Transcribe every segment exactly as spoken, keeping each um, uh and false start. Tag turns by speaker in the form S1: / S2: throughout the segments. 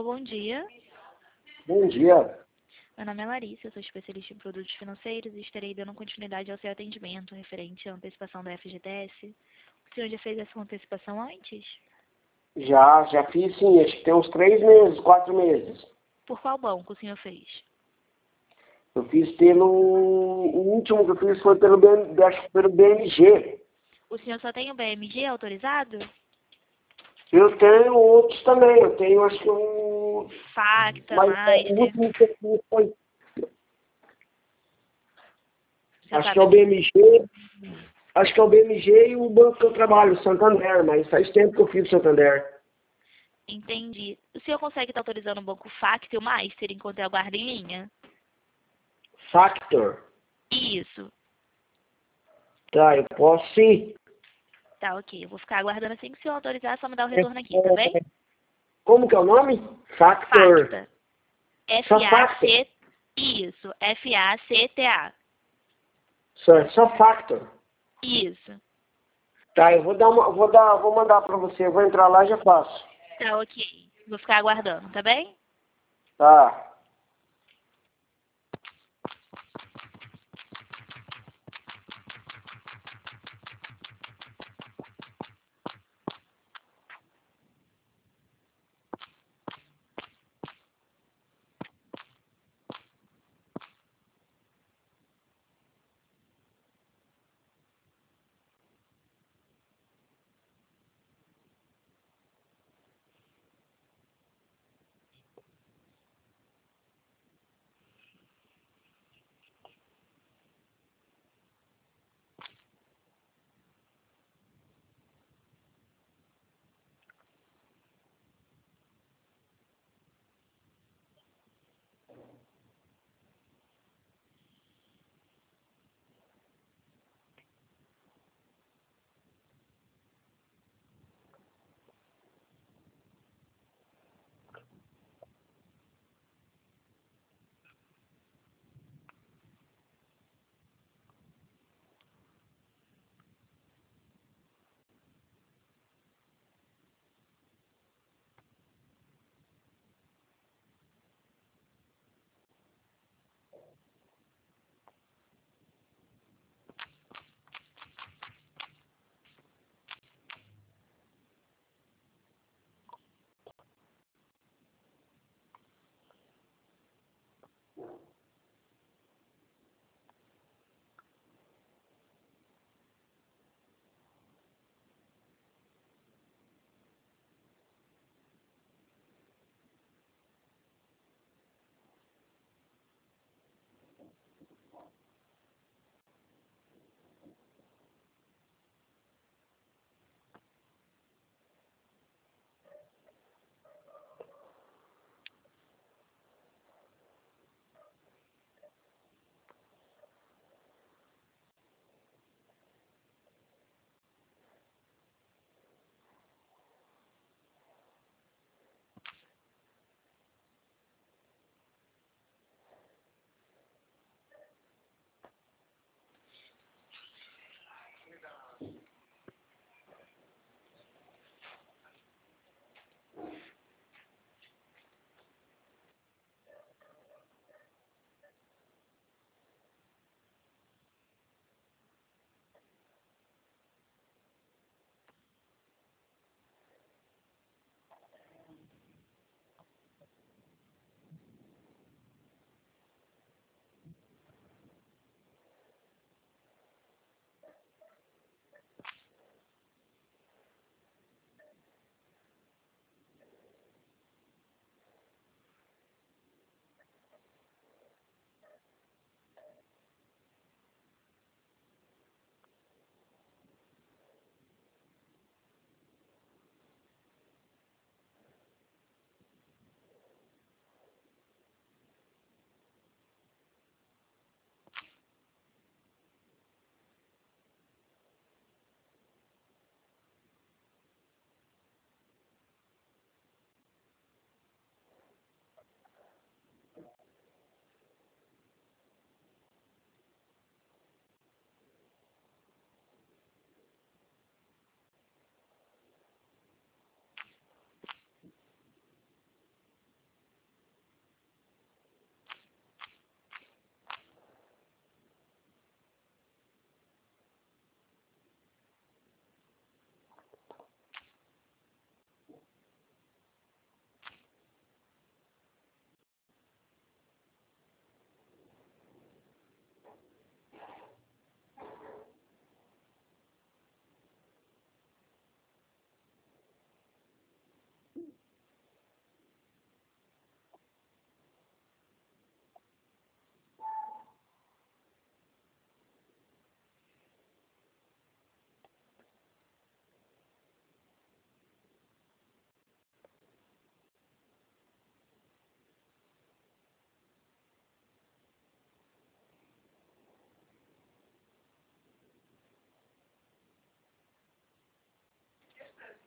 S1: Alô, bom dia.
S2: Bom dia.
S1: Meu nome é Larissa, eu sou especialista em produtos financeiros e estarei dando continuidade ao seu atendimento referente à antecipação da F G T S. O senhor já fez essa antecipação antes?
S2: Já, já fiz sim, acho que tem uns três meses, quatro meses.
S1: Por qual banco o senhor fez?
S2: Eu fiz pelo... O último que eu fiz foi pelo, B M, acho que pelo B M G.
S1: O senhor só tem o B M G autorizado?
S2: Eu tenho outros também, eu tenho acho que um...
S1: Facta,
S2: Mas o
S1: Master.
S2: último que eu fiz foi...
S1: O senhor
S2: Acho
S1: sabe
S2: que é o
S1: aqui?
S2: B M G. Acho que é o B M G e o banco que eu trabalho, o Santander, mas faz tempo que eu fiz o Santander.
S1: Entendi. O senhor consegue estar autorizando o banco Facta e o Master enquanto eu aguardo em linha?
S2: Factor.
S1: Isso.
S2: Tá, eu posso sim.
S1: Tá, ok. Eu vou ficar aguardando assim que o senhor autorizar, é só me dar o retorno aqui, tá bem?
S2: Como que é o nome? Factor.
S1: Facta.
S2: Só Factor.
S1: F A C... Isso. F A C T A.
S2: Só, só Factor.
S1: Isso.
S2: Tá, eu vou dar uma, vou dar, vou mandar pra você, eu vou entrar lá e já faço.
S1: Tá, ok. Vou ficar aguardando, tá bem?
S2: Tá.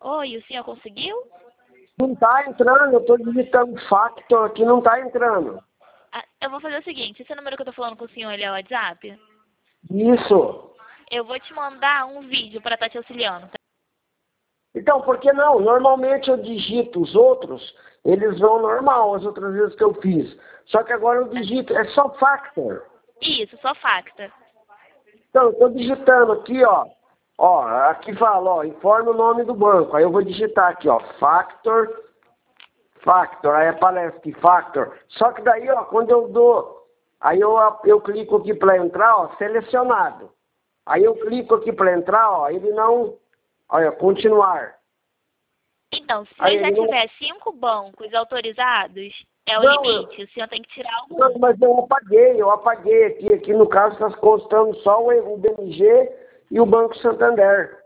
S1: Oi, o senhor conseguiu?
S2: Não tá entrando, eu tô digitando Factor aqui, não tá entrando.
S1: Ah, eu vou fazer o seguinte, esse número que eu tô falando com o senhor, ele é o WhatsApp?
S2: Isso.
S1: Eu vou te mandar um vídeo para estar te auxiliando, tá?
S2: Então, por que não? Normalmente eu digito os outros, eles vão normal, as outras vezes que eu fiz. Só que agora eu digito, é só Factor.
S1: Isso, só facta.
S2: Então, eu tô digitando aqui, ó. Ó, aqui fala, ó, informe o nome do banco. Aí eu vou digitar aqui, ó, Factor, Factor, aí aparece aqui, Factor. Só que daí, ó, quando eu dou, aí eu, eu clico aqui para entrar, ó, selecionado. Aí eu clico aqui para entrar, ó, ele não, olha, continuar.
S1: Então, se
S2: Aí
S1: ele já
S2: ele não,
S1: tiver cinco bancos autorizados, é o
S2: não, eu,
S1: limite. O senhor tem que tirar algum.
S2: não, mas eu apaguei, eu apaguei aqui, aqui no caso está constando só o, o B M G e o Banco Santander.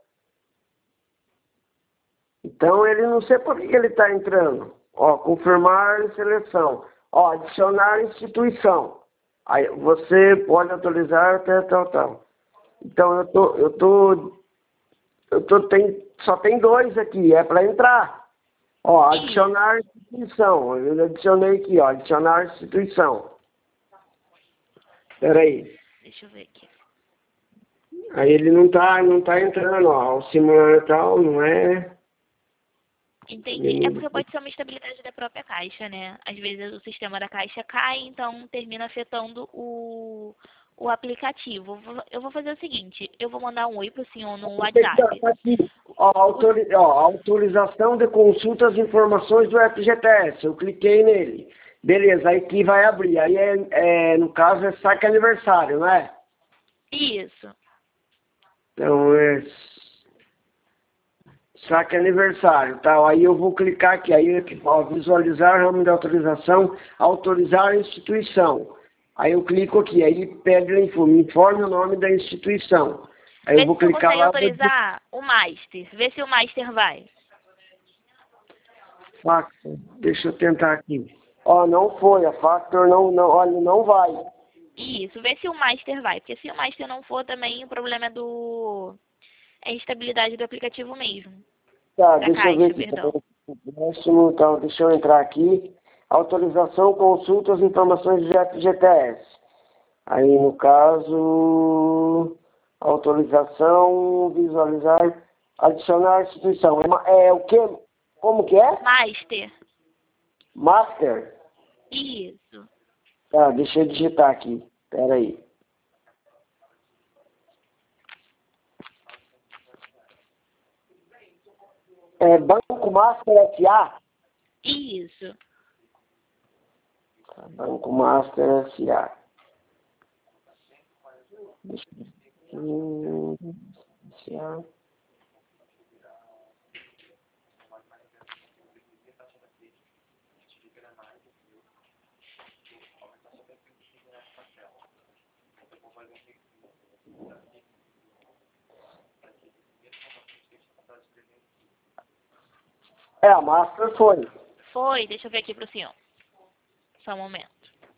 S2: Então ele não sei por que que ele está entrando. Ó, confirmar seleção. Ó, adicionar instituição. Aí você pode autorizar até tal, tal. Então eu tô, eu tô, eu tô, tem, só tem dois aqui, é para entrar. Ó, adicionar instituição. Eu adicionei aqui, ó, adicionar instituição. Espera aí.
S1: Deixa eu ver aqui.
S2: Aí ele não tá, não tá entrando, ó. O simulador tal não é.
S1: Entendi. É porque pode ser uma instabilidade da própria caixa, né? Às vezes o sistema da caixa cai, então termina afetando o, o aplicativo. Eu vou- Eu vou fazer o seguinte, eu vou mandar um oi pro senhor no WhatsApp.
S2: Tá aqui, ó, autori- ó, autorização de consulta às informações do F G T S. Eu cliquei nele. Beleza, aí que vai abrir. Aí, é, é, no caso, é saque aniversário, né?
S1: Isso.
S2: Então, é saque aniversário, tal. Aí eu vou clicar aqui. Aí, aqui, ó, visualizar ramo de autorização, autorizar a instituição. Aí eu clico aqui. Aí ele pede, informe, informe o nome da instituição. Aí eu
S1: Vê se
S2: vou
S1: o senhor
S2: clicar
S1: consegue
S2: lá. Vou dizer,
S1: autorizar o Master. Vê se o Master vai.
S2: Factor, deixa eu tentar aqui. Ó, não foi, a Factor não, não, olha, não vai.
S1: Isso, vê se o Master vai. Porque se o Master não for, também o problema é do... é a instabilidade do aplicativo mesmo.
S2: Tá,
S1: Da
S2: deixa eu ver
S1: caixa,
S2: aqui.
S1: perdão.
S2: Próximo, então, deixa eu entrar aqui. Autorização, consulta as informações do F G T S. Aí, no caso, autorização, visualizar, adicionar instituição. É, ma- é o quê? Como que é?
S1: Master.
S2: Master?
S1: Isso.
S2: Tá, deixa eu digitar aqui. Pera aí. É Banco Master S A?
S1: Isso.
S2: Banco Master S A. Deixa eu ver. Hum, S A. É, a Master foi.
S1: Foi, deixa eu ver aqui pro senhor. Só um momento.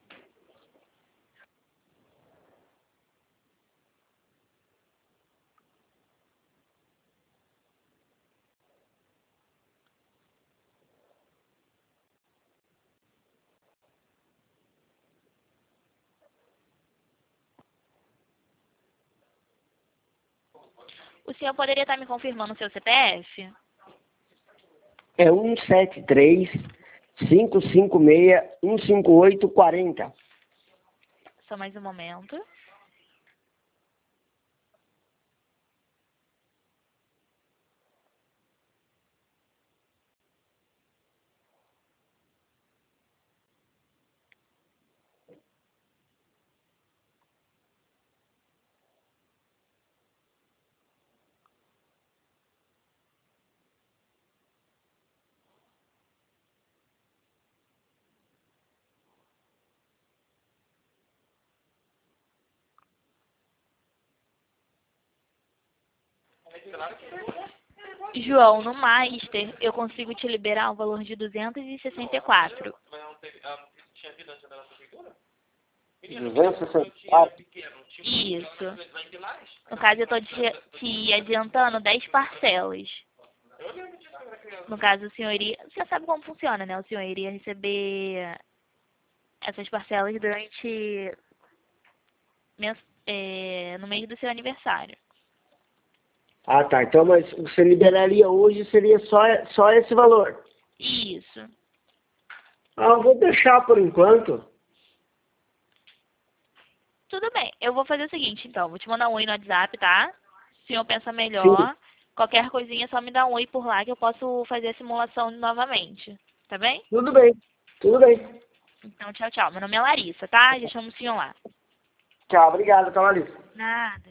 S1: O senhor poderia estar me confirmando o seu C P F?
S2: É um sete três, cinco cinco seis, um cinco oito, quatro zero.
S1: Só mais um momento. João, no Master, eu consigo te liberar o valor de duzentos e sessenta e quatro.
S2: duzentos e sessenta e quatro.
S1: Isso. No caso, eu estou te, te adiantando dez parcelas. No caso, o senhor iria... Você sabe como funciona, né? O senhor iria receber essas parcelas durante... mens- é, no mês do seu aniversário.
S2: Ah, tá. Então, mas você liberaria hoje, seria só, só esse valor?
S1: Isso.
S2: Ah, eu vou deixar por enquanto.
S1: Tudo bem. Eu vou fazer o seguinte, então. Vou te mandar um oi no WhatsApp, tá? Se o senhor pensa
S2: Sim.
S1: melhor, qualquer coisinha, é só me dá um oi por lá que eu posso fazer a simulação novamente. Tá bem?
S2: Tudo bem. Tudo bem.
S1: Então, tchau, tchau. Meu nome é Larissa, tá? Já chamo o senhor lá.
S2: Tchau, obrigado, Clarice.
S1: Nada.